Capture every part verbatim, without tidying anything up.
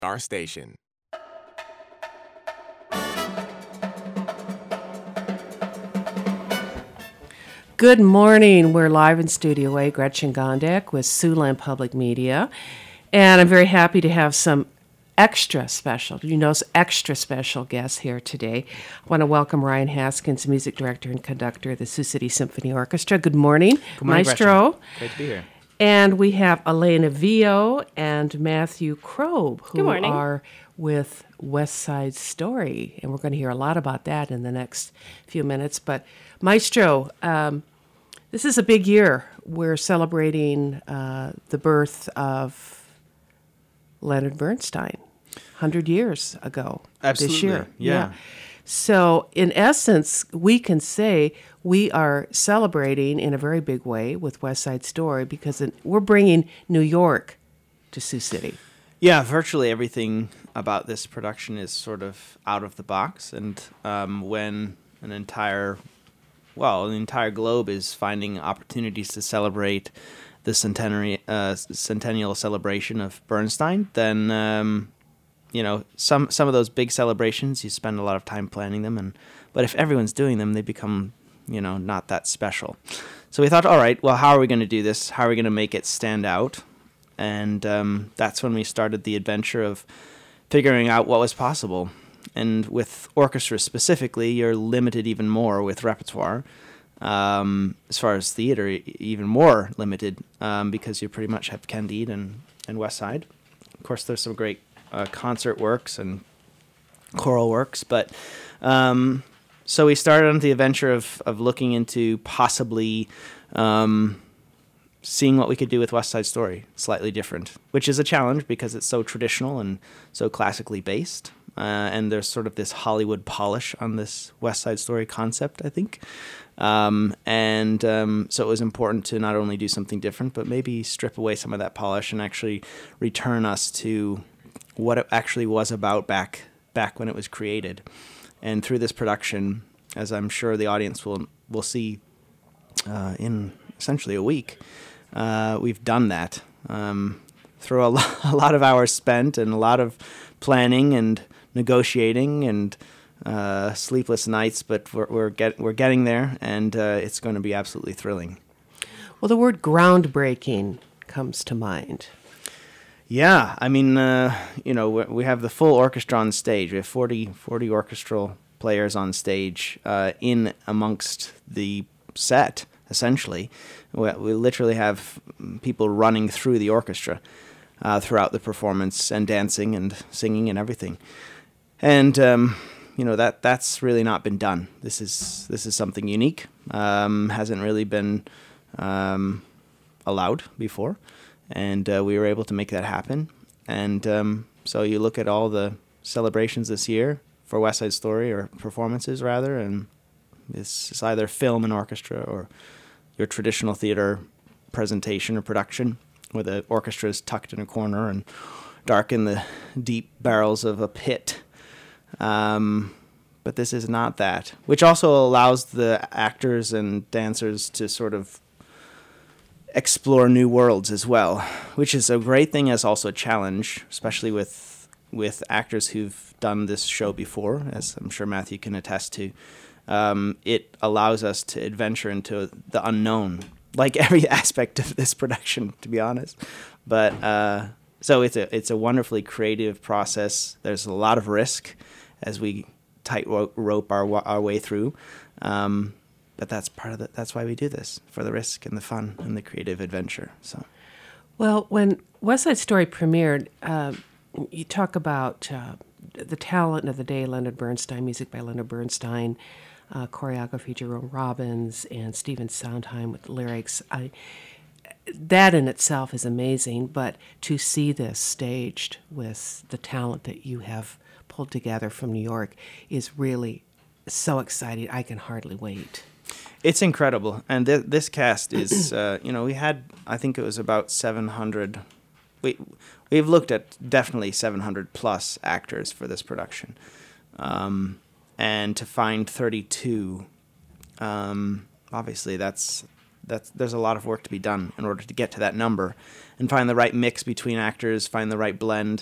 Our station. Good morning. We're live in Studio A, Gretchen Gondek with Siouxland Public Media. And I'm very happy to have some extra special, you know, extra special guests here today. I want to welcome Ryan Haskins, music director and conductor of the Sioux City Symphony Orchestra. Good morning, Good morning, Maestro. Gretchen. Great to be here. And we have Elena Vio and Matthew Kroeb, who are with West Side Story. And we're going to hear a lot about that in the next few minutes. But Maestro, um, this is a big year. We're celebrating uh, the birth of Leonard Bernstein, one hundred years ago. Absolutely. This year. Yeah. yeah. So, in essence, we can say we are celebrating in a very big way with West Side Story because we're bringing New York to Sioux City. Yeah, virtually everything about this production is sort of out of the box. And um, when an entire, well, the entire globe is finding opportunities to celebrate the centenary, uh, centennial celebration of Bernstein, then... Um, You know, some some of those big celebrations, you spend a lot of time planning them, and but if everyone's doing them, they become, you know, not that special. So we thought, all right, well, how are we going to do this? How are we going to make it stand out? And um, that's when we started the adventure of figuring out what was possible. And with orchestra specifically, you're limited even more with repertoire. Um, as far as theater, even more limited um, because you pretty much have Candide and, and West Side. Of course, there's some great Uh, concert works and choral works, but um, so we started on the adventure of, of looking into possibly um, seeing what we could do with West Side Story, slightly different, which is a challenge because it's so traditional and so classically based, uh, and there's sort of this Hollywood polish on this West Side Story concept, I think. Um, and um, so it was important to not only do something different, but maybe strip away some of that polish and actually return us to what it actually was about back back when it was created. And through this production, as I'm sure the audience will will see uh, in essentially a week, uh, we've done that. Um, through a, lo- a lot of hours spent and a lot of planning and negotiating and uh, sleepless nights, but we're we're, get, we're getting there, and uh, it's going to be absolutely thrilling. Well, the word groundbreaking comes to mind. Yeah, I mean, uh, you know, we have the full orchestra on stage. We have forty, forty orchestral players on stage uh, in amongst the set, essentially. We, we literally have people running through the orchestra uh, throughout the performance and dancing and singing and everything. And, um, you know, that that's really not been done. This is this is something unique. Um, hasn't really been um, allowed before. And uh, we were able to make that happen. And um, so you look at all the celebrations this year for West Side Story, or performances rather, and it's, it's either film and orchestra or your traditional theater presentation or production where the orchestra is tucked in a corner and dark in the deep barrels of a pit. Um, but this is not that, which also allows the actors and dancers to sort of explore new worlds as well, which is a great thing as also a challenge, especially with with actors who've done this show before, as I'm sure Matthew can attest to. Um, it allows us to adventure into the unknown, like every aspect of this production, to be honest. But uh, so it's a it's a wonderfully creative process. There's a lot of risk as we tight rope our our way through. Um, But that's part of the, that's why we do this, for the risk and the fun and the creative adventure. So, well, when West Side Story premiered, uh, you talk about uh, the talent of the day: Leonard Bernstein, music by Leonard Bernstein, uh, choreography Jerome Robbins, and Stephen Sondheim with lyrics. I, that in itself is amazing. But to see this staged with the talent that you have pulled together from New York is really so exciting. I can hardly wait. It's incredible, and th- this cast is, uh, you know, we had, I think it was about seven hundred, we, we've looked at definitely seven hundred plus actors for this production, um, and to find thirty-two, um, obviously that's, that's, there's a lot of work to be done in order to get to that number, and find the right mix between actors, find the right blend,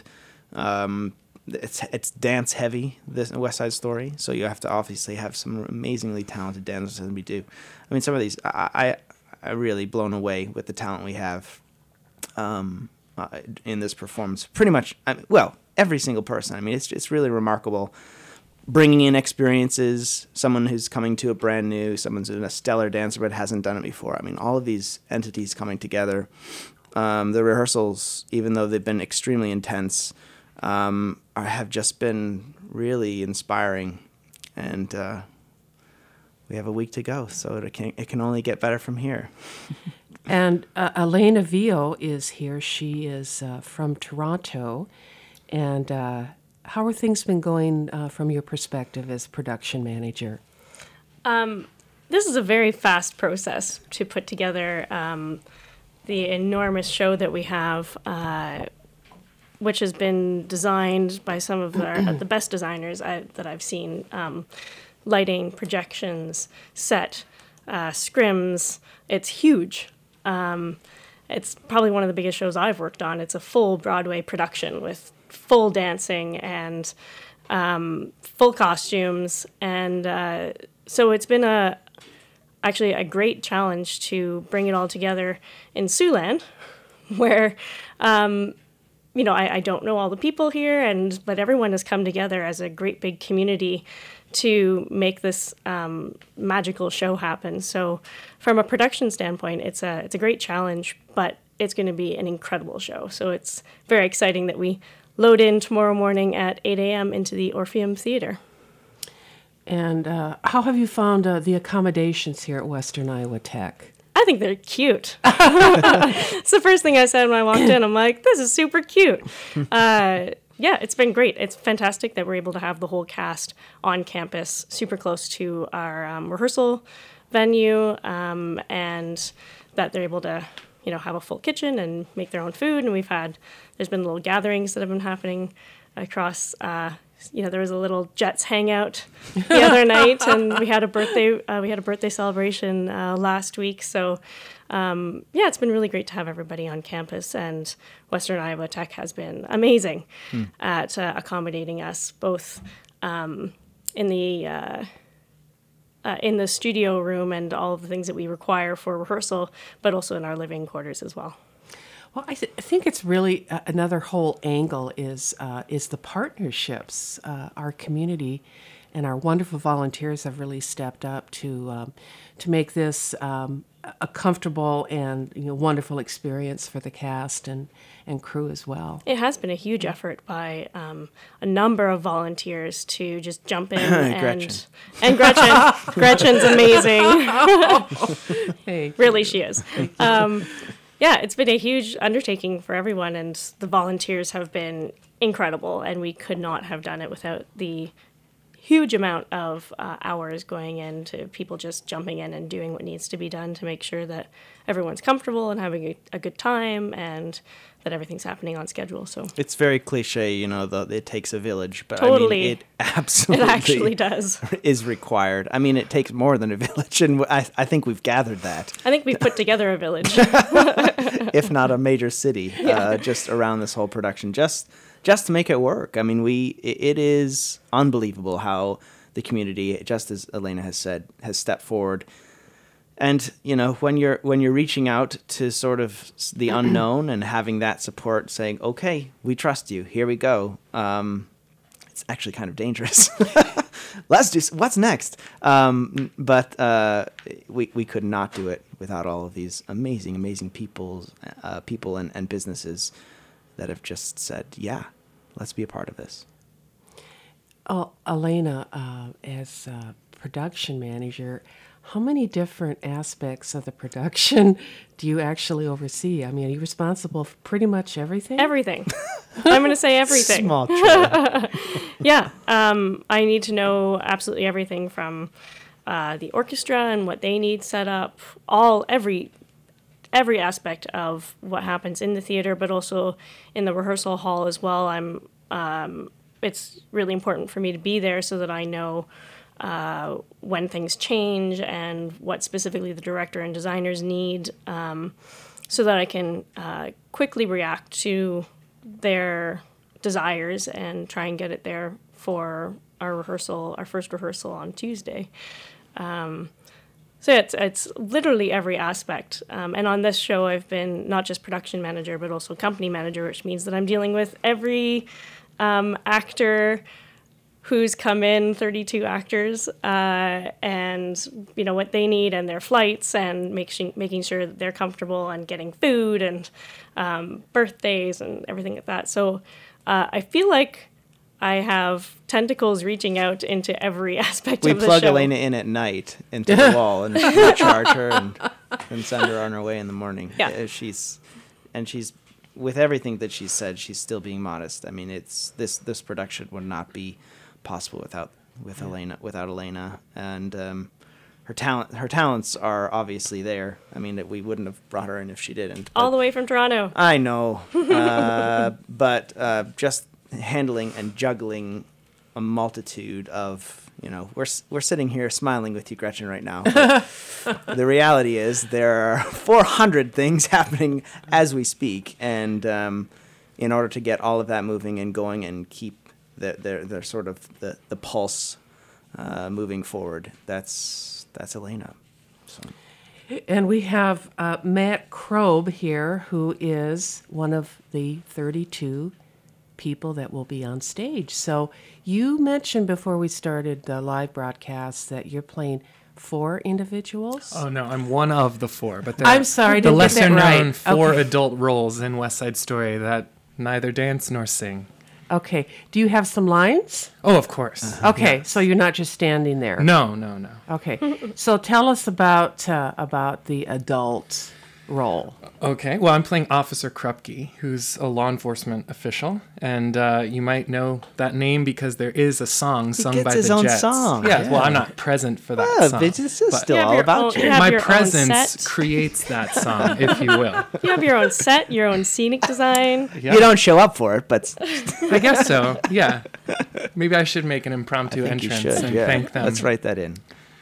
Um, it's it's dance heavy, this West Side Story, so you have to obviously have some amazingly talented dancers, and we do. I mean, some of these, I I, I really blown away with the talent we have um, uh, in this performance. Pretty much, I mean, well, every single person. I mean, it's it's really remarkable. Bringing in experiences, someone who's coming to a brand new, someone's a stellar dancer but hasn't done it before. I mean, all of these entities coming together. Um, the rehearsals, even though they've been extremely intense, um, are, have just been really inspiring. And uh, we have a week to go, so it can, it can only get better from here. And uh, Elena Vio is here. She is uh, from Toronto. And uh, how are things been going uh, from your perspective as production manager? Um, this is a very fast process to put together um, the enormous show that we have, uh, which has been designed by some of our, the best designers I, that I've seen. Um, lighting, projections, set, uh, scrims. It's huge. Um, it's probably one of the biggest shows I've worked on. It's a full Broadway production with full dancing and um, full costumes. And uh, so it's been a actually a great challenge to bring it all together in Siouxland, where, um, you know, I, I don't know all the people here, and but everyone has come together as a great big community to make this um, magical show happen. So from a production standpoint, it's a it's a great challenge, but it's going to be an incredible show. So it's very exciting that we load in tomorrow morning at eight a.m. into the Orpheum Theater. And uh, how have you found uh, the accommodations here at Western Iowa Tech? I think they're cute. It's the first thing I said when I walked in. I'm like, this is super cute. Uh, yeah, it's been great. It's fantastic that we're able to have the whole cast on campus, super close to our um, rehearsal venue, um, and that they're able to, you know, have a full kitchen and make their own food. And we've had, there's been little gatherings that have been happening across, uh, you know, there was a little Jets hangout the other night, and we had a birthday, uh, we had a birthday celebration uh, last week. So, um, yeah, it's been really great to have everybody on campus, and Western Iowa Tech has been amazing hmm. at uh, accommodating us, both um, in the uh, uh, in the studio room and all of the things that we require for rehearsal, but also in our living quarters as well. Well, I, th- I think it's really uh, another whole angle is uh, is the partnerships. Uh, our community and our wonderful volunteers have really stepped up to um, to make this um, a comfortable and, you know, wonderful experience for the cast and, and crew as well. It has been a huge effort by um, a number of volunteers to just jump in and Gretchen. and Gretchen. Gretchen's amazing. Hey, Really, she is. Um, yeah, it's been a huge undertaking for everyone, and the volunteers have been incredible, and we could not have done it without the huge amount of uh, hours going into people just jumping in and doing what needs to be done to make sure that everyone's comfortable and having a, a good time, and that everything's happening on schedule. So It's very cliche, you know, the, it takes a village, but Totally. I mean, it absolutely it actually does. is required. I mean, it takes more than a village, and I, I think we've gathered that, I think we've put together a village. if not a major city, uh, just around this whole production, just just to make it work. I mean, we it, it is unbelievable how the community, just as Elena has said, has stepped forward. And, you know, when you're when you're reaching out to sort of the unknown and having that support saying, okay, we trust you, here we go, um, it's actually kind of dangerous. Let's do, what's next? Um, but uh, we we could not do it without all of these amazing, amazing people, uh, people and, and businesses that have just said, yeah, let's be a part of this. Oh, Elena, uh, as a production manager, how many different aspects of the production do you actually oversee? I mean, are you responsible for pretty much everything? Everything. I'm going to say everything. Small trailer. Yeah. Um, I need to know absolutely everything from uh, the orchestra and what they need set up, all, every, every aspect of what happens in the theater, but also in the rehearsal hall as well. I'm, um, it's really important for me to be there so that I know uh, when things change and what specifically the director and designers need, um, so that I can uh, quickly react to their desires and try and get it there for our rehearsal, our first rehearsal on Tuesday. Um, so it's it's literally every aspect. Um, and on this show, I've been not just production manager, but also company manager, which means that I'm dealing with every um, actor who's come in, thirty-two actors, uh, and you know what they need and their flights, and making making sure that they're comfortable and getting food and um, birthdays and everything like that. So uh, I feel like I have tentacles reaching out into every aspect we of the plug show. Elena in at night into the wall and recharge her and, and send her on her way in the morning. Yeah. Uh, she's and she's with everything that she said, she's still being modest. I mean, it's this this production would not be possible without with Elena without Elena and um, her talent her talents are obviously there. I mean, that we wouldn't have brought her in if she didn't. All the way from Toronto. I know, uh, but uh, just handling and juggling a multitude of, you know, we're we're sitting here smiling with you, Gretchen, right now. The reality is there are four hundred things happening as we speak, and um, in order to get all of that moving and going and keep the the, the sort of the the pulse uh, moving forward, that's that's Elena. So. And we have uh, Matt Krob here, who is one of the thirty-two people that will be on stage. So you mentioned before we started the live broadcast that you're playing four individuals. Oh no, I'm one of the four, but I'm sorry, I the didn't get that lesser-known right. four Okay. adult roles in West Side Story that neither dance nor sing. Okay. Do you have some lines? Oh, of course. Okay, so you're not just standing there. No, no, no. Okay. So tell us about uh, about the adult role. Okay, well, I'm playing Officer Krupke, who's a law enforcement official, and uh, you might know that name because there is a song sung gets by his the own Jets. song. Yeah, Yeah. well, I'm not present for that Yeah, song. but this is but still You have all your about own- you. you have my your own presence set. creates that song, if you will. You have your own set, your own scenic design. Yeah. You don't show up for it, but I guess so. Yeah, maybe I should make an impromptu I think you entrance should. and Yeah. thank them. Let's write that in.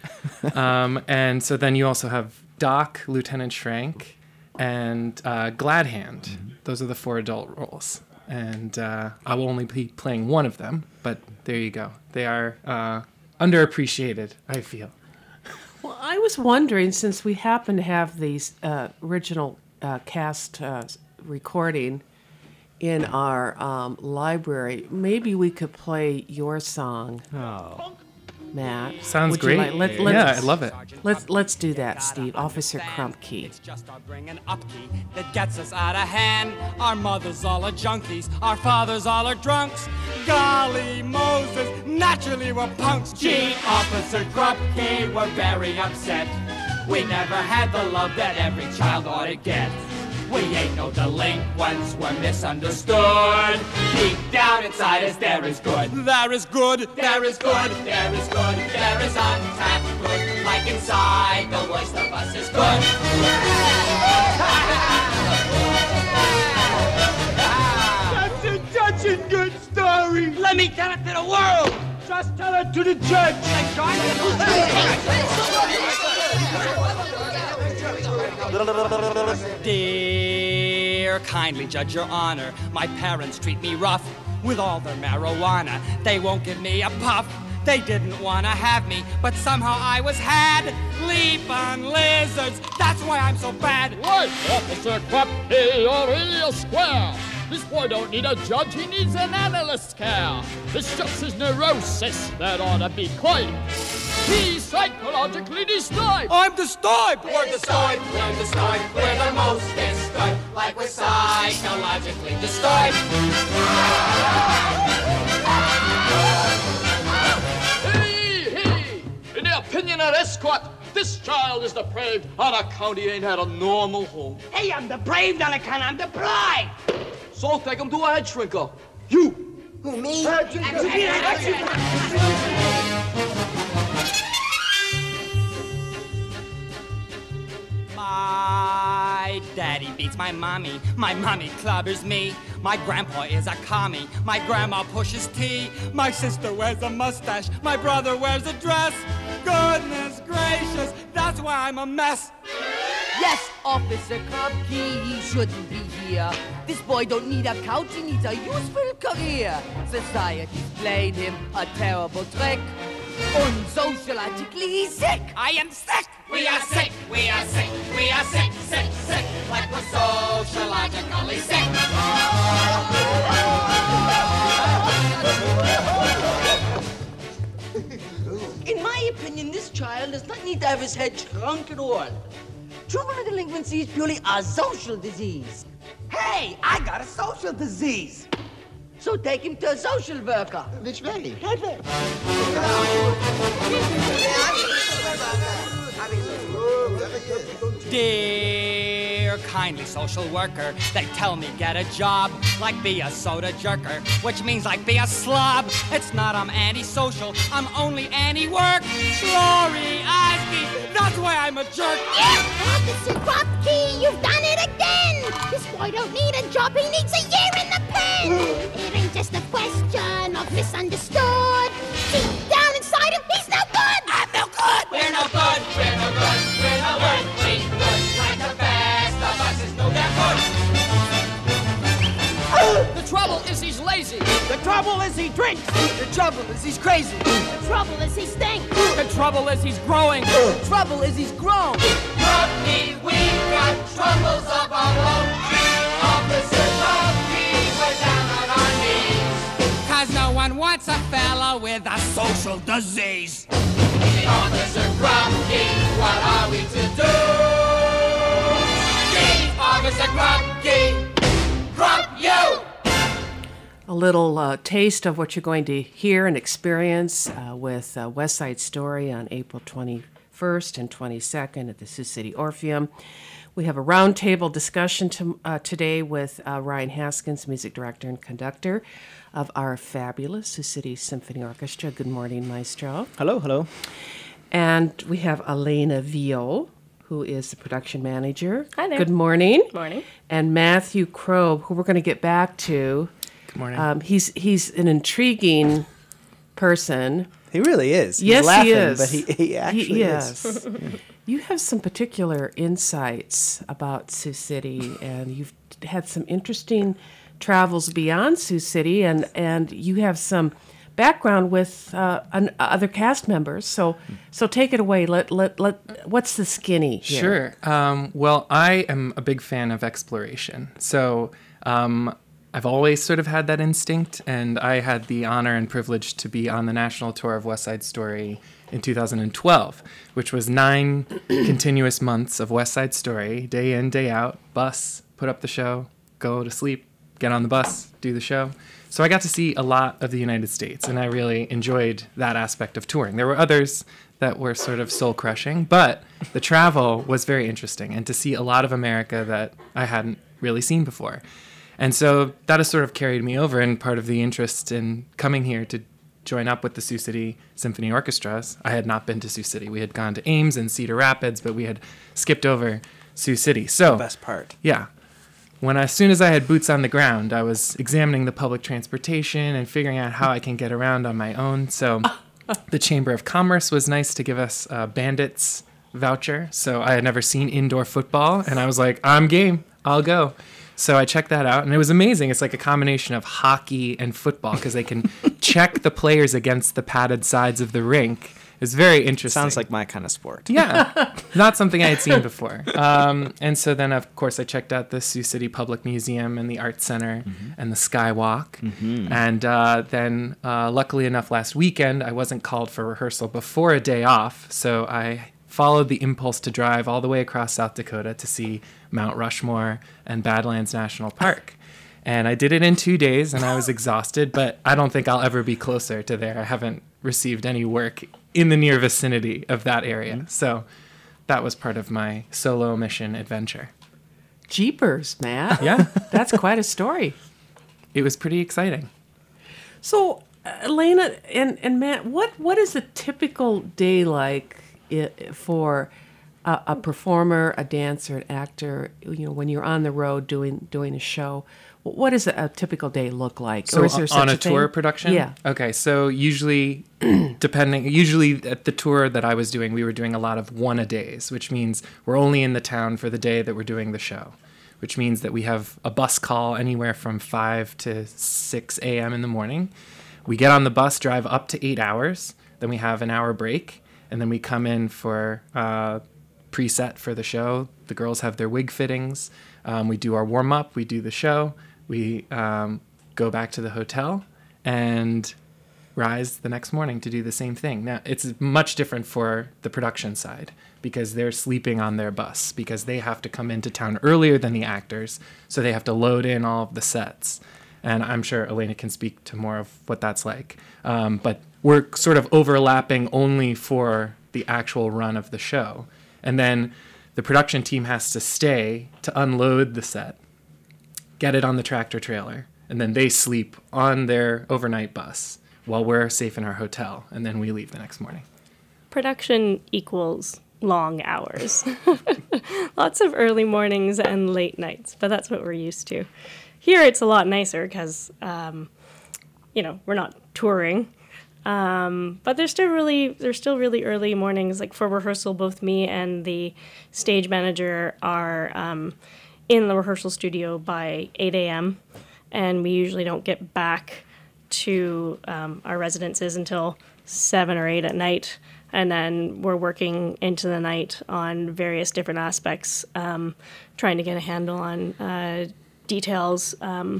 Um, and so then you also have Doc, Lieutenant Schrank, and uh, Gladhand. Mm-hmm. Those are the four adult roles. And uh, I will only be playing one of them, but there you go. They are uh, underappreciated, I feel. Well, I was wondering, since we happen to have these uh, original uh, cast uh, recording in our um, library, maybe we could play your song, Oh. Matt. Sounds Would you great. like- let- yeah, let's- I love it. Let's let's do that, Steve. Officer Krupke. It's just our bringing upkeep that gets us out of hand. Our mothers all are junkies, our fathers all are drunks. Golly Moses, naturally we're punks. Gee, Officer Krupke, we're very upset. We never had the love that every child ought to get. We ain't no delinquents, we're misunderstood. Deep down inside us there is good. There is good, there is good, there is good, there is untapped good. Like inside, the worst of us is good. That's a touching good story. Let me tell it to the world. Just tell it to the judge. Dear, kindly judge your honor, my parents treat me rough with all their marijuana. They won't give me a puff. They didn't want to have me, but somehow I was had. Leap on lizards, that's why I'm so bad. Right, Officer Krupke, you're real square. This boy don't need a judge, he needs an analyst's care. It's just his neurosis that ought to be quiet. He's psychologically disturbed. I'm disturbed. We're disturbed, we're disturbed, we're the most disturbed, like we're psychologically disturbed. Hey, hey! In the opinion of this court, this child is depraved. Our county ain't had a normal home. Hey, I'm depraved on account I'm deprived. So take him to a head shrinker. You! Who, me? My daddy beats my mommy, my mommy clobbers me. My grandpa is a commie, my grandma pushes tea. My sister wears a mustache, my brother wears a dress. Goodness gracious, that's why I'm a mess. Yes, Officer Krupke, he shouldn't be here. This boy don't need a couch, he needs a useful career. Society's played him a terrible trick. Unsociologically, he's sick. I am sick. We are sick. We are sick. We are sick, sick, sick. Like we're sociologically sick. In my opinion, this child does not need to have his head shrunk at all. Juvenile delinquency is purely a social disease. Hey, I got a social disease. So take him to a social worker. Which way? That way. Dear kindly social worker, they tell me get a job, like be a soda jerker, which means like be a slob. It's not I'm antisocial, I'm only anti-work. Glory Osby, that's why I'm a jerk. Officer Krupke, you've done it again! This boy don't need a job, he needs a year in the pen! It ain't just a question of misunderstood. Deep down inside him, he's no good! I'm no good! We're no good. We're no good. We're no good. We good. Like the best of us is no damn good. The trouble is he's lazy. The trouble is he drinks. The trouble is he's crazy. The trouble is he stinks. The trouble is he's growing. The trouble is he's grown. Krupke, we've got troubles of our own. Officer Krupke, we're down on our knees. Cause no one wants a fella with a social disease. Officer Krupke, what are we to do? Chief Officer Krupke, Krupp you! A little uh, taste of what you're going to hear and experience uh, with uh, West Side Story on April twenty-first and twenty-second at the Sioux City Orpheum. We have a roundtable discussion to, uh, today with uh, Ryan Haskins, music director and conductor of our fabulous Sioux City Symphony Orchestra. Good morning, Maestro. Hello, hello. And we have Elena Vio, who is the production manager. Hi there. Good morning. Good morning. And Matthew Krob, who we're going to get back to. Good morning. Um, he's he's an intriguing person. He really is. He's Yes, he laughing, is. but he, he actually He- is. yes. You have some particular insights about Sioux City, and you've had some interesting travels beyond Sioux City, and, and you have some background with uh, an, other cast members. So so take it away. Let let let. What's the skinny here? Sure. Um, well, I am a big fan of exploration. So um, I've always sort of had that instinct, and I had the honor and privilege to be on the national tour of West Side Story in two thousand twelve, which was nine continuous months of West Side Story, day in, day out, bus, put up the show, go to sleep, get on the bus, do the show. So I got to see a lot of the United States, and I really enjoyed that aspect of touring. There were others that were sort of soul-crushing, but the travel was very interesting, and to see a lot of America that I hadn't really seen before. And so that has sort of carried me over, and part of the interest in coming here to join up with the Sioux City Symphony Orchestras. I had not been to Sioux City. We had gone to Ames and Cedar Rapids, but we had skipped over Sioux City. So The best part. yeah. When as soon as I had boots on the ground, I was examining the public transportation and figuring out how I can get around on my own. So the Chamber of Commerce was nice to give us a Bandits voucher. So I had never seen indoor football, and I was like, I'm game. I'll go. So I checked that out, and it was amazing. It's like a combination of hockey and football because they can check the players against the padded sides of the rink. It's very interesting. Sounds like my kind of sport. Yeah, not something I had seen before. Um, and so then, of course, I checked out the Sioux City Public Museum and the Art Center Mm-hmm. and the Skywalk. And uh, then, uh, luckily enough, last weekend, I wasn't called for rehearsal before a day off. So I followed the impulse to drive all the way across South Dakota to see Mount Rushmore and Badlands National Park. And I did it in two days, and I was exhausted, but I don't think I'll ever be closer to there. I haven't received any work in the near vicinity of that area. So that was part of my solo mission adventure. Jeepers, Matt. Yeah, That's quite a story. it was pretty exciting. So, uh, Elena and, and Matt, what, what is a typical day like i- for a, a performer, a dancer, an actor? You know, when you're on the road doing doing a show, what does a, a typical day look like? So or is there on such a, a thing? tour production? Yeah. Okay, so usually, depending, usually at the tour that I was doing, we were doing a lot of one-a-days, which means we're only in the town for the day that we're doing the show. which means that we have a bus call anywhere from five to six a.m. in the morning. We get on the bus, drive up to eight hours, then we have an hour break, and then we come in for uh, preset for the show. The girls have their wig fittings. Um, we do our warm-up, we do the show, we um, go back to the hotel, and rise the next morning to do the same thing. Now, it's much different for the production side because they're sleeping on their bus because they have to come into town earlier than the actors, so they have to load in all of the sets. And I'm sure Elena can speak to more of what that's like. Um, but we're sort of overlapping only for the actual run of the show. And then the production team has to stay to unload the set, get it on the tractor trailer, and then they sleep on their overnight bus while we're safe in our hotel, and then we leave the next morning. Production equals long hours. Lots of early mornings and late nights, but that's what we're used to. Here it's a lot nicer because, um, you know, we're not touring. Um, but there's still really there's still really early mornings. Like for rehearsal, both me and the stage manager are um, in the rehearsal studio by eight a.m. and we usually don't get back to um, our residences until seven or eight at night. And then we're working into the night on various different aspects, um, trying to get a handle on uh, details um,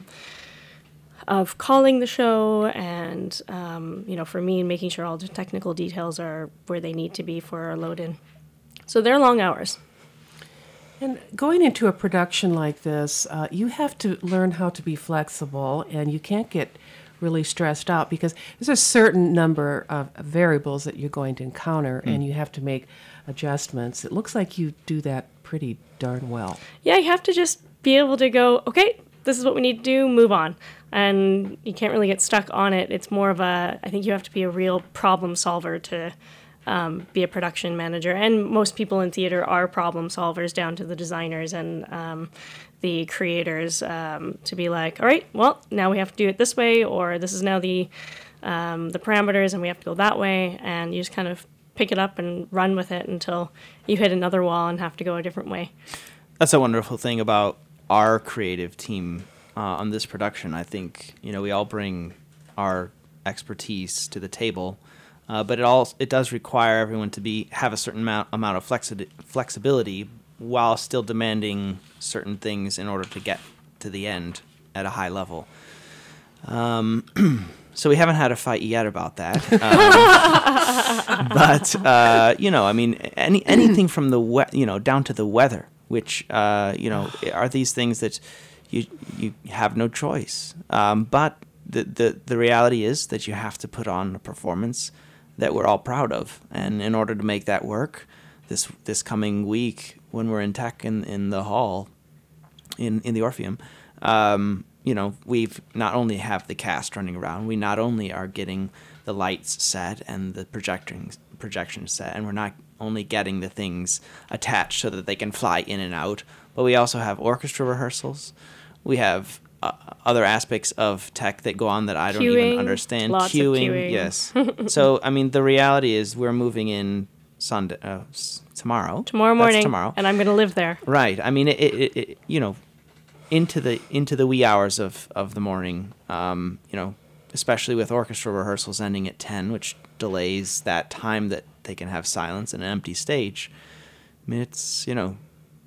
of calling the show and, um, you know, for me, making sure all the technical details are where they need to be for our load-in. So they're long hours. And going into a production like this, uh, you have to learn how to be flexible, and you can't get really stressed out because there's a certain number of variables that you're going to encounter, mm. and you have to make adjustments. It looks like you do that pretty darn well. Yeah, you have to just be able to go, okay, this is what we need to do, move on. And you can't really get stuck on it. It's more of a, I think you have to be a real problem solver to um, be a production manager. And most people in theater are problem solvers, down to the designers and um, the creators, um, to be like, all right, well, now we have to do it this way, or this is now the um, the parameters, and we have to go that way. And you just kind of pick it up and run with it until you hit another wall and have to go a different way. That's a wonderful thing about our creative team uh, on this production. I think, you know, we all bring our expertise to the table, uh, but it all it does require everyone to be have a certain amount amount of flexi- flexibility while still demanding certain things in order to get to the end at a high level. Um, so we haven't had a fight yet about that. Um, but uh, you know, I mean, any anything from the we- you know down to the weather, which uh, you know are these things that you you have no choice. Um, but the, the the reality is that you have to put on a performance that we're all proud of, and in order to make that work, this this coming week when we're in tech in, in the hall, in, in the Orpheum, um, you know, we've not only have the cast running around, we not only are getting the lights set and the projecting projection set, and we're not only getting the things attached so that they can fly in and out, but we also have orchestra rehearsals. We have uh, other aspects of tech that go on that I don't Queuing, even understand. lots Queuing, of queuing. Yes. So, I mean, the reality is we're moving in Sunday, uh, s- tomorrow. Tomorrow morning, That's tomorrow. and I'm going to live there. Right. I mean, it, it, it, you know, into the into the wee hours of, of the morning, um, you know, especially with orchestra rehearsals ending at ten, which delays that time that they can have silence and an empty stage. I mean, it's, you know,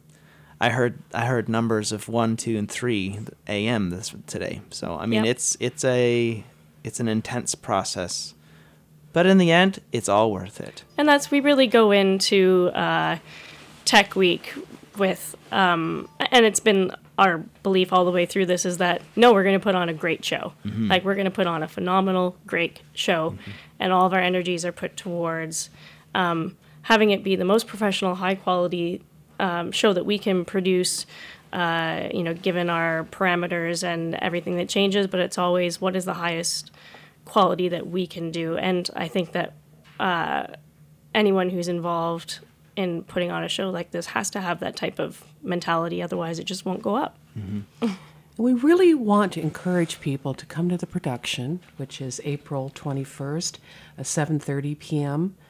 I heard I heard numbers of one, two, and three a m this today. So I mean, Yep. it's it's a it's an intense process, but in the end, it's all worth it. And that's, we really go into uh, Tech Week with, um, and it's been our belief all the way through this, is that, no, we're going to put on a great show. Mm-hmm. Like, we're going to put on a phenomenal, great show. Mm-hmm. And all of our energies are put towards um, having it be the most professional, high-quality um, show that we can produce, uh, you know, given our parameters and everything that changes. But it's always, what is the highest quality that we can do? And I think that uh, anyone who's involved in putting on a show like this has to have that type of mentality, otherwise it just won't go up. Mm-hmm. We really want to encourage people to come to the production, which is April twenty-first at seven thirty p.m.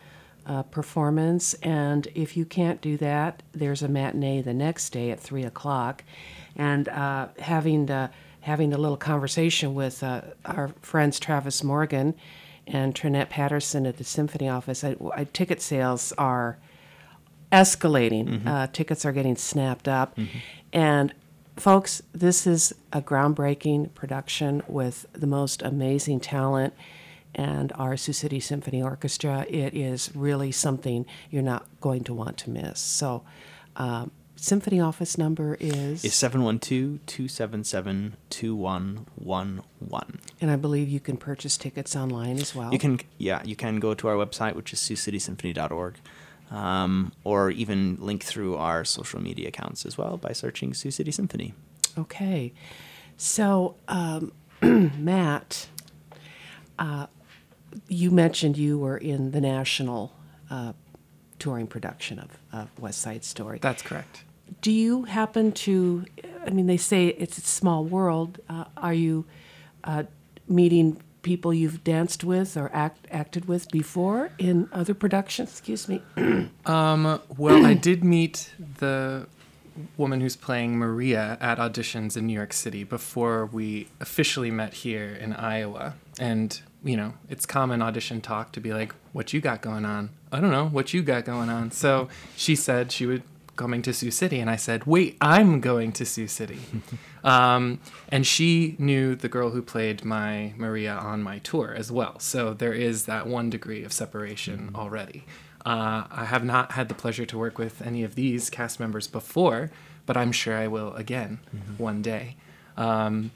uh, performance. And if you can't do that, there's a matinee the next day at three o'clock. And uh, having the, having a little conversation with uh, our friends Travis Morgan and Trinette Patterson at the Symphony office, I, I, ticket sales are escalating. Mm-hmm. Uh, tickets are getting snapped up. Mm-hmm. And folks, this is a groundbreaking production with the most amazing talent and our Sioux City Symphony Orchestra. It is really something you're not going to want to miss. So, um, Symphony office number is? Is seven one two, two seven seven, two one one one. And I believe you can purchase tickets online as well. You can, yeah, you can go to our website, which is sioux city symphony dot org, um, or even link through our social media accounts as well by searching Sioux City Symphony. Okay. So, um, Matt, uh, you mentioned you were in the national uh, touring production of, of West Side Story. That's correct. Do you happen to, I mean, they say it's a small world. Uh, are you uh, meeting people you've danced with or act, acted with before in other productions? Excuse me. um, well, I did meet the woman who's playing Maria at auditions in New York City before we officially met here in Iowa. And, you know, it's common audition talk to be like, what you got going on? I don't know, what you got going on? So she said she would coming to Sioux City, and I said, wait, I'm going to Sioux City. um, and she knew the girl who played my Maria on my tour as well. So there is that one degree of separation already. Uh, I have not had the pleasure to work with any of these cast members before, but I'm sure I will again mm-hmm. one day. Um,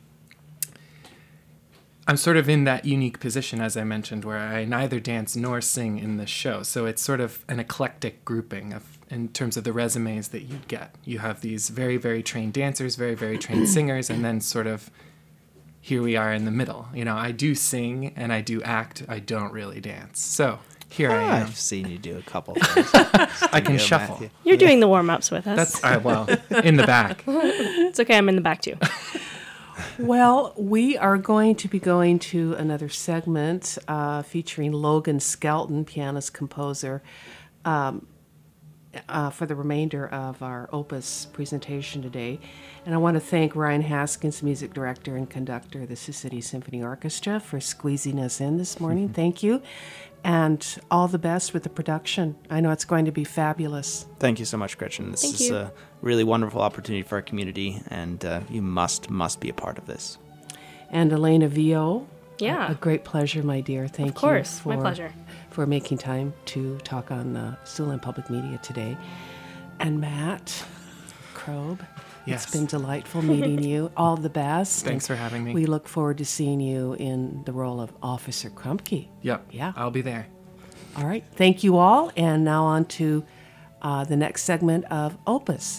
I'm sort of in that unique position, as I mentioned, where I neither dance nor sing in this show. So it's sort of an eclectic grouping of, in terms of the resumes that you'd get. You have these very, very trained dancers, very, very trained singers, and then sort of here we are in the middle. You know, I do sing and I do act. I don't really dance. So here oh, I am. I've seen you do a couple things. I can shuffle. Matthew. You're doing the warm-ups with us. That's uh, well, in the back. It's okay, I'm in the back too. Well, we are going to be going to another segment uh, featuring Logan Skelton, pianist, composer, um, uh, for the remainder of our Opus presentation today. And I want to thank Ryan Haskins, music director and conductor of the Sioux City Symphony Orchestra, for squeezing us in this morning. Thank you. And all the best with the production. I know it's going to be fabulous. Thank you so much, Gretchen. This Thank is you. a really wonderful opportunity for our community, and uh, you must, must be a part of this. And Elena Vio. Yeah. A, a great pleasure, my dear. Thank you. Of course, for, my pleasure. For making time to talk on uh, Siouxland Public Media today. And Matt Krob. Yes. It's been delightful meeting you. All the best. Thanks for having me. We look forward to seeing you in the role of Officer Krumke. Yep. Yeah. I'll be there. All right. Thank you all. And now on to uh, the next segment of Opus.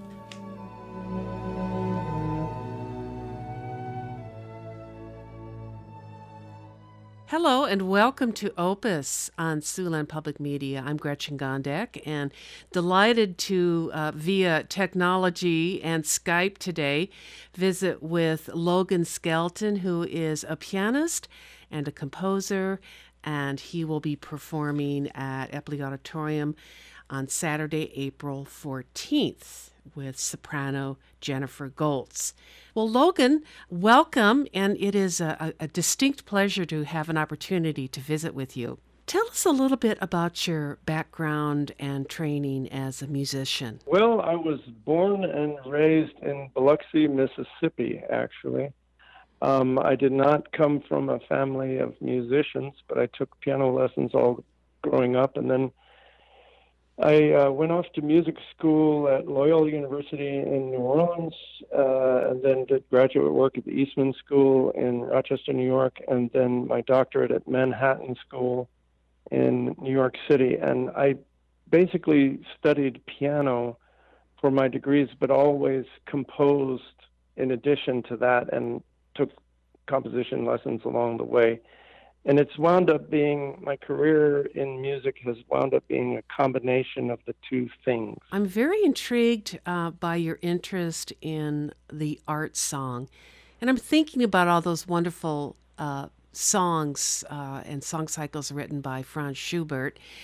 Hello and welcome to Opus on Siouxland Public Media. I'm Gretchen Gondek and delighted to, uh, via technology and Skype today, visit with Logan Skelton, who is a pianist and a composer, and he will be performing at Epley Auditorium on Saturday, April fourteenth, with soprano Jennifer Goltz. Well, Logan, welcome, and it is a, a distinct pleasure to have an opportunity to visit with you. Tell us a little bit about your background and training as a musician. Well, I was born and raised in Biloxi, Mississippi, actually. Um, I did not come from a family of musicians, but I took piano lessons all growing up, and then I uh, went off to music school at Loyola University in New Orleans, uh, and then did graduate work at the Eastman School in Rochester, New York, and then my doctorate at Manhattan School in New York City. And I basically studied piano for my degrees, but always composed in addition to that and took composition lessons along the way. And it's wound up being, my career in music has wound up being a combination of the two things. I'm very intrigued uh, by your interest in the art song. And I'm thinking about all those wonderful uh, songs uh, and song cycles written by Franz Schubert.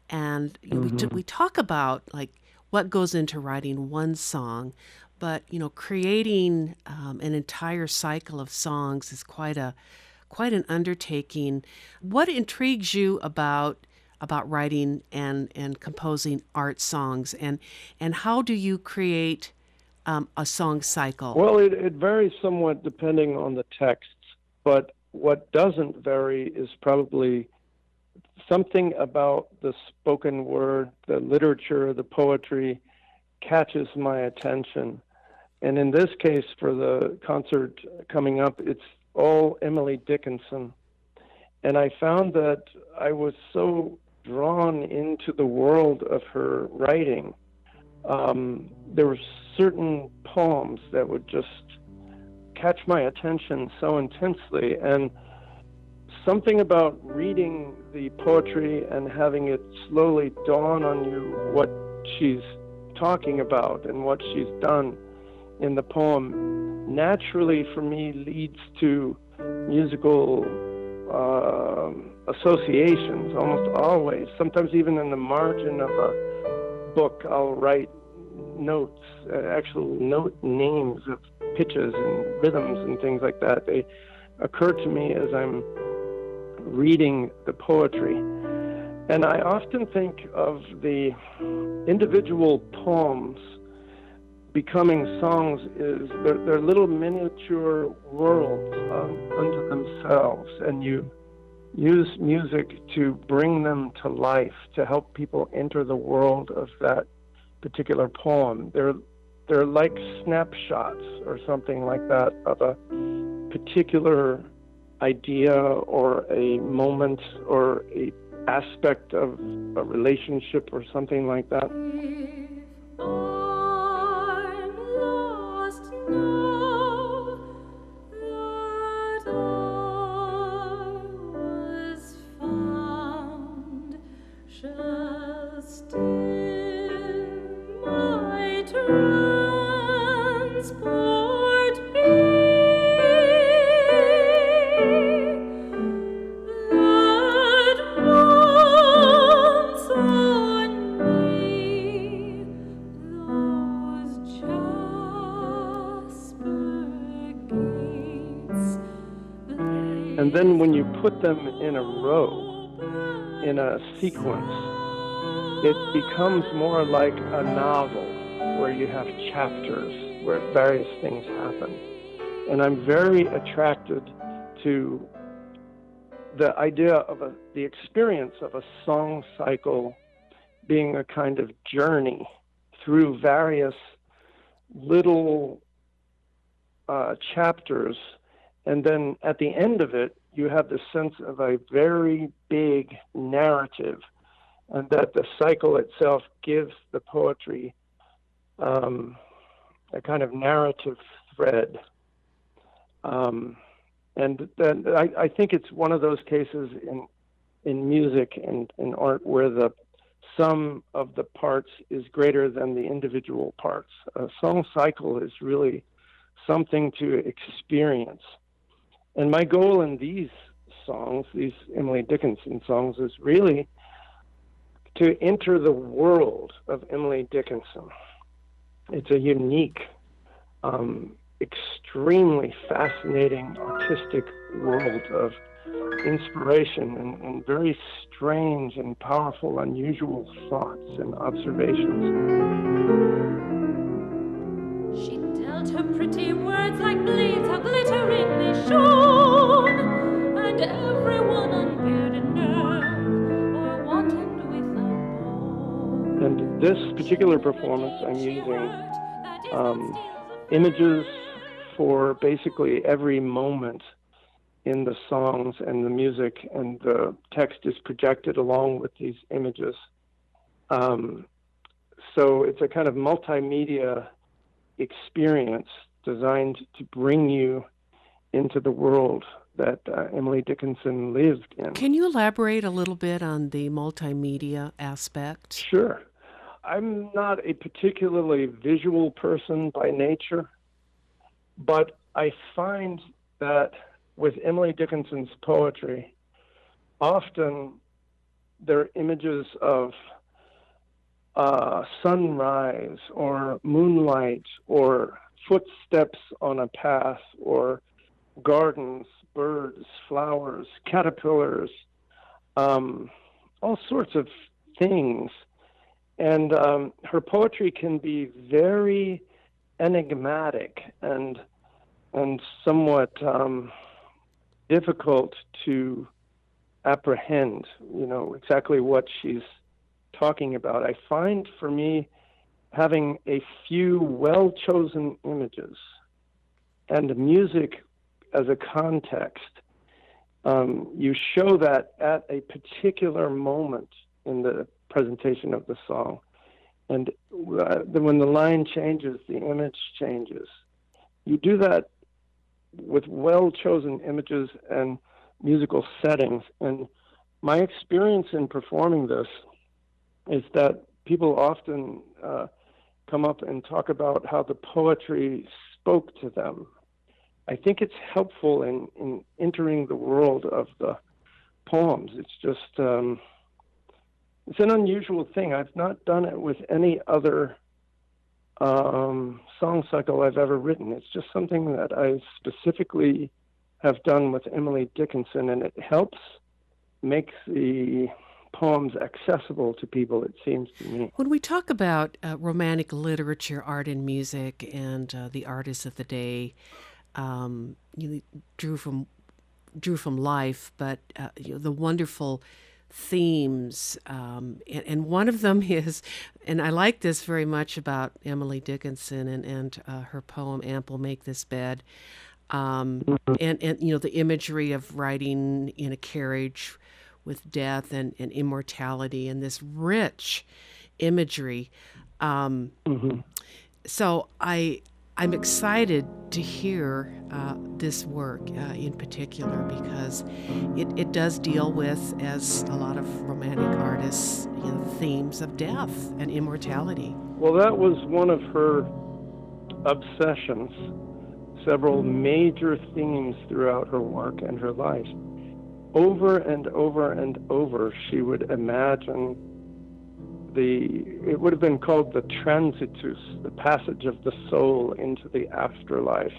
And you know, we, t- we talk about like what goes into writing one song, but you know, creating um, an entire cycle of songs is quite a quite an undertaking. What intrigues you about about writing and, and composing art songs, and and how do you create um, a song cycle? Well, it, it varies somewhat depending on the texts, but what doesn't vary is probably something about the spoken word, the literature, the poetry catches my attention. And in this case, for the concert coming up, it's all Emily Dickinson. And I found that I was so drawn into the world of her writing. Um, there were certain poems that would just catch my attention so intensely. And something about reading the poetry and having it slowly dawn on you what she's talking about and what she's done in the poem naturally for me leads to musical uh, associations almost always. Sometimes even in the margin of a book I'll write notes, uh, actual note names of pitches and rhythms and things like that. They occur to me as I'm reading the poetry. And I often think of the individual poems becoming songs is they're, they're little miniature worlds um, unto themselves, and you use music to bring them to life, to help people enter the world of that particular poem. They're they're like snapshots or something like that of a particular idea or a moment or a aspect of a relationship or something like that. And then when you put them in a row, in a sequence, it becomes more like a novel where you have chapters where various things happen. And I'm very attracted to the idea of a, the experience of a song cycle being a kind of journey through various little uh, chapters. And then at the end of it, you have the sense of a very big narrative, and that the cycle itself gives the poetry um, a kind of narrative thread. Um, and then I, I think it's one of those cases in in music and in art where the sum of the parts is greater than the individual parts. A song cycle is really something to experience. And my goal in these songs, these Emily Dickinson songs, is really to enter the world of Emily Dickinson. It's a unique, um, extremely fascinating artistic world of inspiration and, and very strange and powerful, unusual thoughts and observations. She dealt her pretty words like blades, how glittering they shone, and everyone unbared a nerve or wantoned with a bone. And this particular performance, I'm using um, images for basically every moment in the songs and the music, and the text is projected along with these images. Um, so it's a kind of multimedia experience designed to bring you into the world that uh, Emily Dickinson lived in. Can you elaborate a little bit on the multimedia aspect? Sure. I'm not a particularly visual person by nature, but I find that with Emily Dickinson's poetry, often they're images of uh, sunrise or moonlight or footsteps on a path or gardens, birds, flowers, caterpillars, um, all sorts of things. And um, her poetry can be very enigmatic and and somewhat um, difficult to apprehend, you know, exactly what she's talking about. I find for me having a few well-chosen images and music as a context, um, you show that at a particular moment in the presentation of the song. And uh, when the line changes, the image changes. You do that with well-chosen images and musical settings. And my experience in performing this is that people often uh, come up and talk about how the poetry spoke to them. I think it's helpful in, in entering the world of the poems. It's just, um, it's an unusual thing. I've not done it with any other um, song cycle I've ever written. It's just something that I specifically have done with Emily Dickinson, and it helps make the poems accessible to people, it seems to me. When we talk about uh, romantic literature, art and music, and uh, the artists of the day, um, you drew from drew from life, but uh, you know, the wonderful themes, um, and, and one of them is, and I like this very much about Emily Dickinson and, and uh, her poem, Ample Make This Bed, um, mm-hmm. and, and, you know, the imagery of riding in a carriage with death and, and immortality and this rich imagery. Um, mm-hmm. So I, I'm excited to hear uh, this work uh, in particular because it, it does deal with, as a lot of romantic artists, you know, themes of death and immortality. Well, that was one of her obsessions, several major themes throughout her work and her life. Over and over and over, she would imagine the, it would have been called the transitus, the passage of the soul into the afterlife.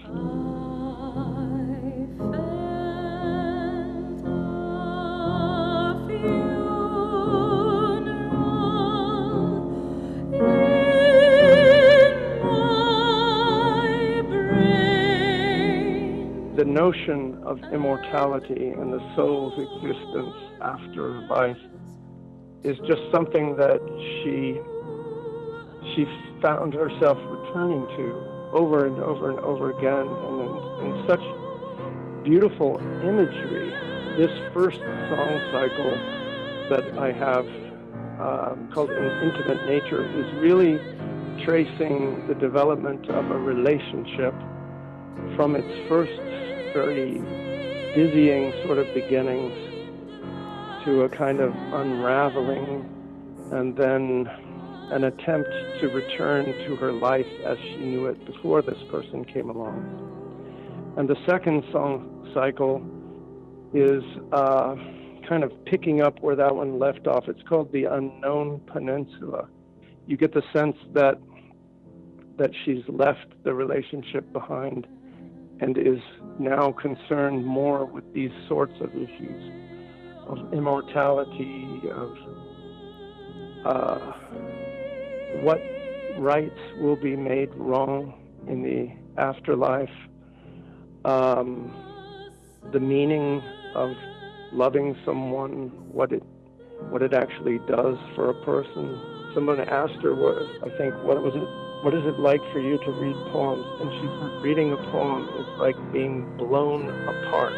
The notion of immortality and the soul's existence after life is just something that she she found herself returning to over and over and over again, and in, in such beautiful imagery. This first song cycle that I have um, called In Intimate Nature is really tracing the development of a relationship from its first very dizzying sort of beginnings to a kind of unraveling, and then an attempt to return to her life as she knew it before this person came along. And the second song cycle is uh, kind of picking up where that one left off. It's called The Unknown Peninsula. You get the sense that that she's left the relationship behind and is now concerned more with these sorts of issues of immortality, of uh, what rights will be made wrong in the afterlife, um, the meaning of loving someone, what it what it actually does for a person. Someone asked her, what, I think, what was it? What is it like for you to read poems? And she said, reading a poem is like being blown apart.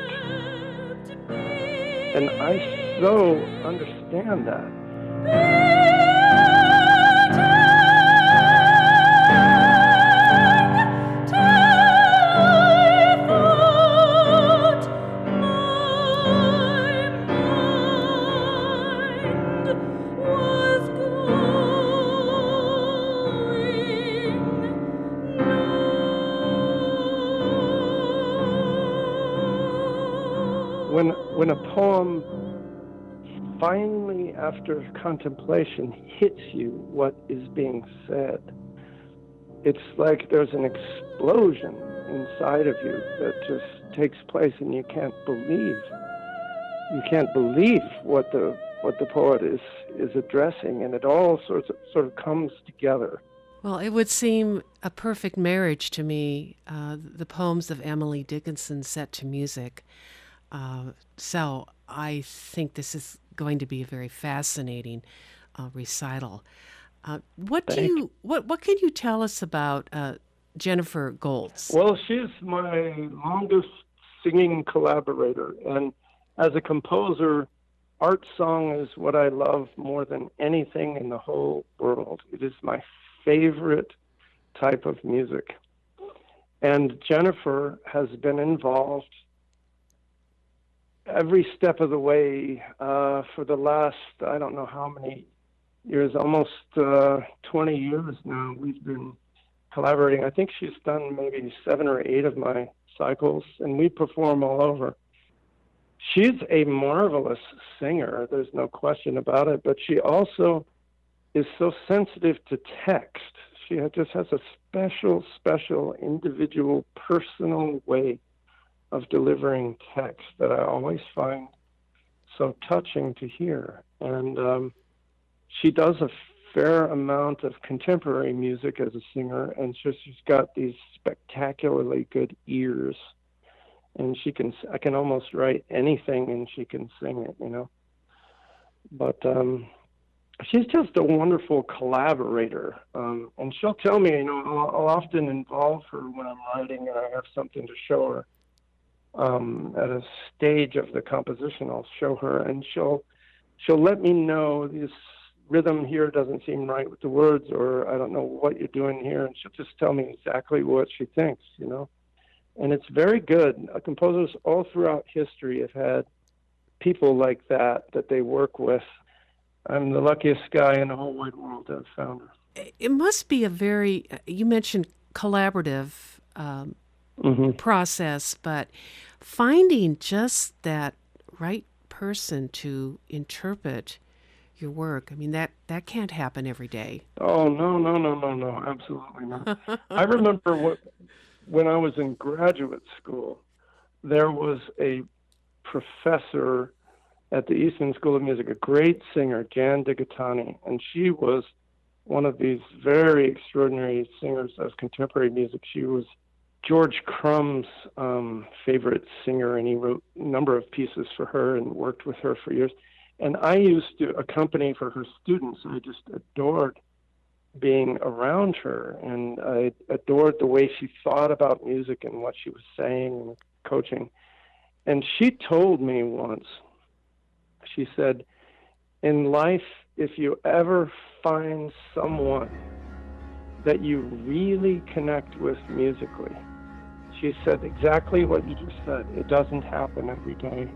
And I so understand that. When, when a poem finally, after contemplation, hits you what is being said. It's like there's an explosion inside of you that just takes place, and you can't believe. You can't believe what the what the poet is is addressing, and it all sorts of sort of comes together. Well, it would seem a perfect marriage to me, uh, the poems of Emily Dickinson set to music. Uh, so I think this is going to be a very fascinating uh, recital. Uh, what do Thank you what what can you tell us about uh, Jennifer Goltz? Well, she's my longest singing collaborator, and as a composer, art song is what I love more than anything in the whole world. It is my favorite type of music. And Jennifer has been involved every step of the way uh, for the last, I don't know how many years, almost uh, twenty years now. We've been collaborating. I think she's done maybe seven or eight of my cycles, and we perform all over. She's a marvelous singer, there's no question about it, but she also is so sensitive to text. She just has a special, special, individual, personal way of delivering text that I always find so touching to hear. And um, she does a fair amount of contemporary music as a singer, and so she's got these spectacularly good ears. And she can, I can almost write anything and she can sing it, you know. But um, she's just a wonderful collaborator. Um, and she'll tell me, you know, I'll, I'll often involve her when I'm writing and I have something to show her. Um, at a stage of the composition, I'll show her, and she'll she'll let me know this rhythm here doesn't seem right with the words, or I don't know what you're doing here, and she'll just tell me exactly what she thinks, you know. And it's very good. Uh, composers all throughout history have had people like that that they work with. I'm the luckiest guy in the whole wide world to have found her. It must be a very, you mentioned collaborative um, mm-hmm. process, but finding just that right person to interpret your work, I mean, that, that can't happen every day. Oh, no, no, no, no, no, absolutely not. I remember what, when I was in graduate school, there was a professor at the Eastman School of Music, a great singer, Jan Digatani, and she was one of these very extraordinary singers of contemporary music. She was George Crumb's um, favorite singer, and he wrote a number of pieces for her and worked with her for years. And I used to accompany for her students. I just adored being around her, and I adored the way she thought about music and what she was saying and coaching. And she told me once, she said, in life, if you ever find someone that you really connect with musically, she said exactly what you just said. It doesn't happen every day.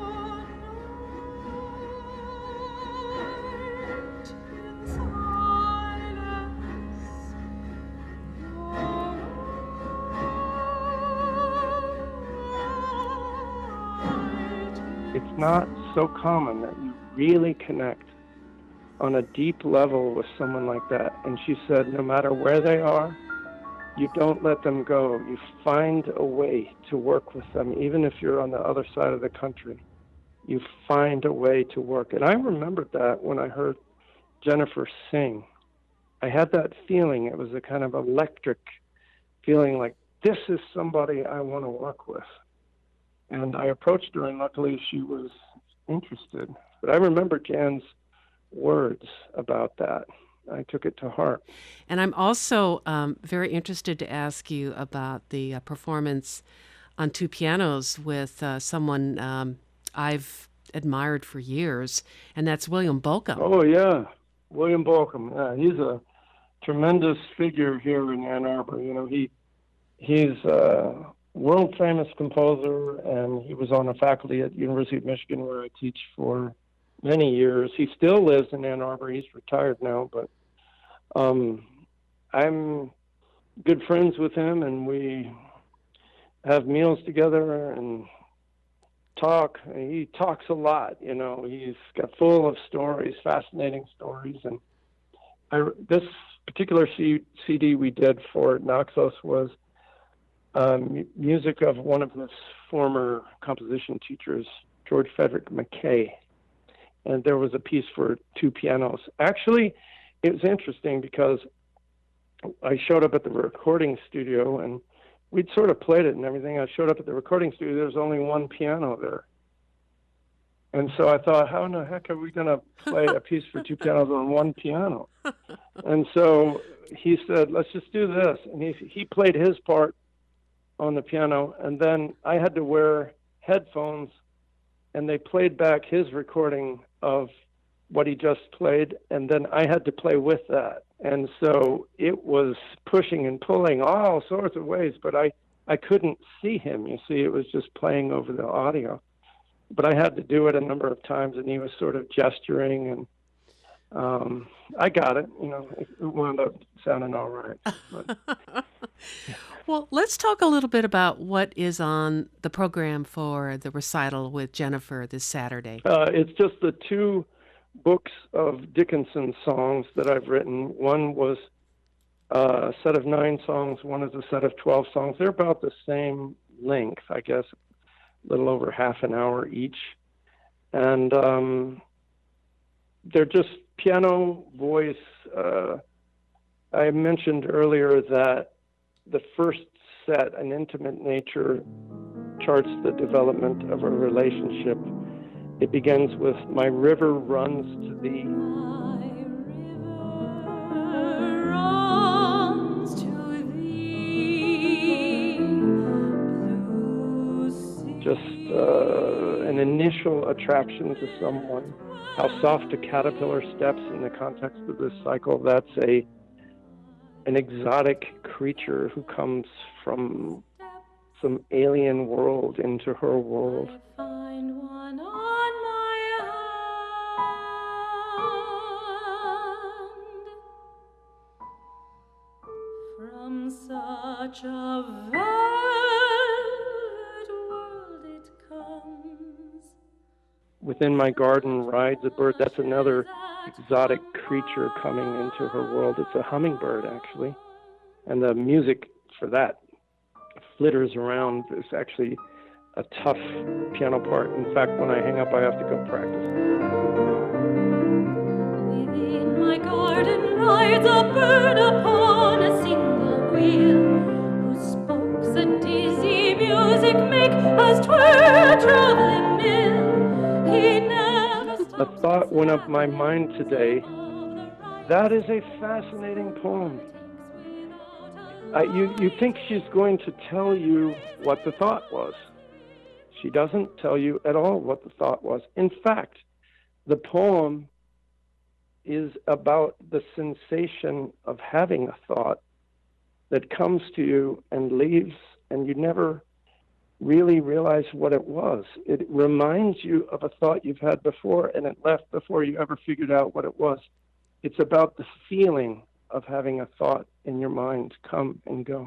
It's not so common that you really connect on a deep level with someone like that. And she said, no matter where they are, you don't let them go. You find a way to work with them, even if you're on the other side of the country. You find a way to work. And I remembered that when I heard Jennifer sing. I had that feeling. It was a kind of electric feeling, like, this is somebody I want to work with. And I approached her, and luckily she was interested. But I remember Jan's words about that. I took it to heart. And I'm also um, very interested to ask you about the uh, performance on two pianos with uh, someone um, I've admired for years, and that's William Bolcom. Oh, yeah. William Bolcom. Yeah, he's a tremendous figure here in Ann Arbor. You know, he he's a world-famous composer, and he was on the faculty at University of Michigan, where I teach for many years. He still lives in Ann Arbor. He's retired now, but um, I'm good friends with him, and we have meals together and talk. He talks a lot, you know. He's got full of stories, fascinating stories. And I, this particular C, CD we did for Naxos was um, music of one of his former composition teachers, George Frederick Mackay. And there was a piece for two pianos. Actually, it was interesting because I showed up at the recording studio and we'd sort of played it and everything. I showed up at the recording studio. There was only one piano there. And so I thought, how in the heck are we going to play a piece for two pianos on one piano? And so he said, let's just do this. And he, he played his part on the piano. And then I had to wear headphones, and they played back his recording of what he just played. And then I had to play with that. And so it was pushing and pulling all sorts of ways, but I, I couldn't see him. You see, it was just playing over the audio. But I had to do it a number of times, and he was sort of gesturing, and um, I got it. You know, it wound up sounding all right. But, well, let's talk a little bit about what is on the program for the recital with Jennifer this Saturday. Uh, it's just the two books of Dickinson songs that I've written. One was a set of nine songs. One is a set of twelve songs. They're about the same length, I guess. A little over half an hour each. And um, they're just piano, voice. Uh, I mentioned earlier that the first set, An Intimate Nature, charts the development of a relationship. It begins with, my river runs to thee. My river runs to thee. Blue sea. Just uh, an initial attraction to someone. How soft a caterpillar steps in the context of this cycle. That's a an exotic creature who comes from some alien world into her world. Find one on my hand. From such a velvet world it comes. Within my garden rides a bird. That's another exotic creature coming into her world. It's a hummingbird, actually. And the music for that flitters around. It's actually a tough piano part. In fact, when I hang up, I have to go practice. Within my garden rides a bird upon a single wheel, whose spokes a dizzy music make as 'twere a traveling mill. He never stops. A thought went up my mind today. That is a fascinating poem. Uh, you, you think she's going to tell you what the thought was. She doesn't tell you at all what the thought was. In fact, the poem is about the sensation of having a thought that comes to you and leaves, and you never really realize what it was. It reminds you of a thought you've had before, and it left before you ever figured out what it was. It's about the feeling of having a thought in your mind come and go.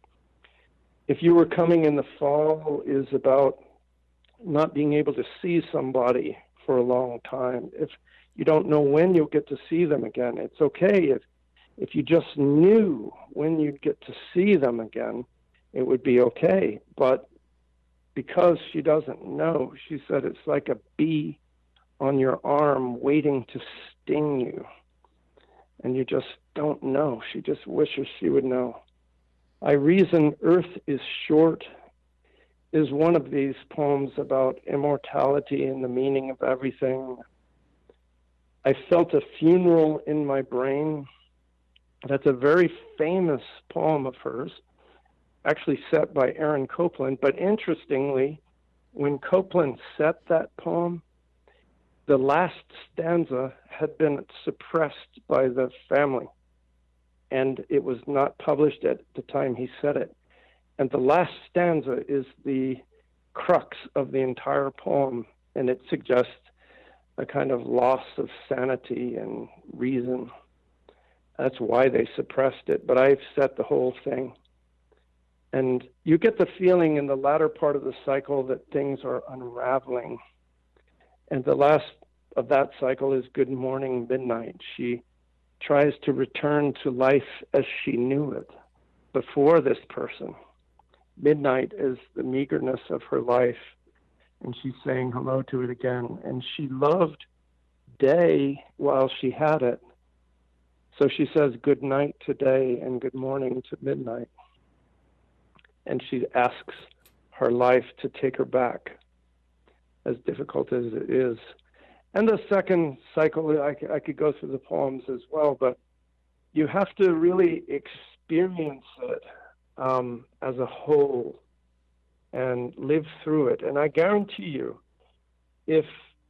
If You Were Coming in the Fall is about not being able to see somebody for a long time. If you don't know when you'll get to see them again, it's okay. If if you just knew when you'd get to see them again, it would be okay. But because she doesn't know, she said it's like a bee on your arm waiting to sting you. And you just don't know. She just wishes she would know. I Reason Earth is Short is one of these poems about immortality and the meaning of everything. I Felt a Funeral in My Brain. That's a very famous poem of hers, actually set by Aaron Copland. But interestingly, when Copland set that poem, the last stanza had been suppressed by the family, and it was not published at the time he said it. And the last stanza is the crux of the entire poem, and it suggests a kind of loss of sanity and reason. That's why they suppressed it, but I've set the whole thing. And you get the feeling in the latter part of the cycle that things are unraveling. And the last of that cycle is Good Morning Midnight. She tries to return to life as she knew it before this person. Midnight is the meagerness of her life, and she's saying hello to it again. And she loved day while she had it. So she says good night to day and good morning to midnight. And she asks her life to take her back, as difficult as it is. And the second cycle, I, I could go through the poems as well, but you have to really experience it um, as a whole and live through it. And I guarantee you, if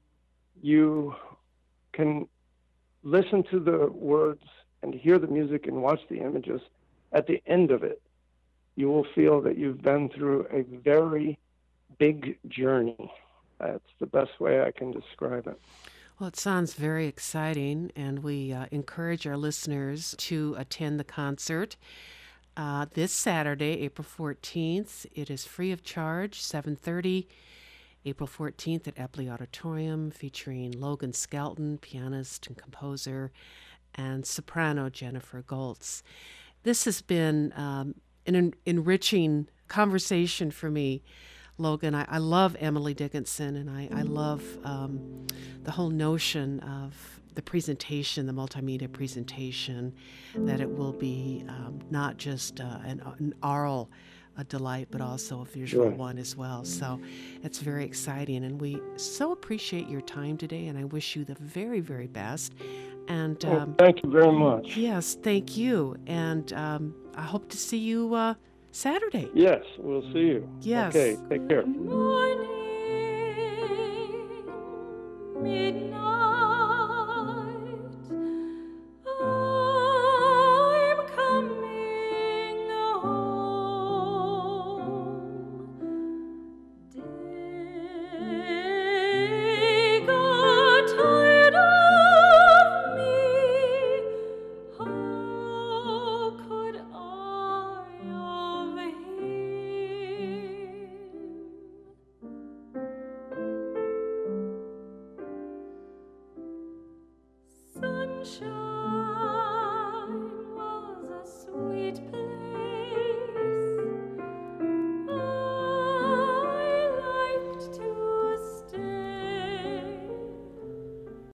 you can listen to the words and hear the music and watch the images, at the end of it, you will feel that you've been through a very big journey. That's the best way I can describe it. Well, it sounds very exciting, and we uh, encourage our listeners to attend the concert uh, this Saturday, April fourteenth. It is free of charge, seven thirty, April fourteenth at Epley Auditorium, featuring Logan Skelton, pianist and composer, and soprano Jennifer Goltz. This has been um, an en- enriching conversation for me, Logan. I, I love Emily Dickinson, and I, I love um, the whole notion of the presentation, the multimedia presentation, that it will be um, not just uh, an, an oral a delight, but also a visual Sure. one as well. So it's very exciting, and we so appreciate your time today, and I wish you the very, very best. And Well, um, thank you very much. yes, thank you, and um, I hope to see you uh, Saturday. Yes, we'll see you. Yes. Okay, take care. Morning, midnight, I'm coming home. Day got tired of me. How could I of him? Sunshine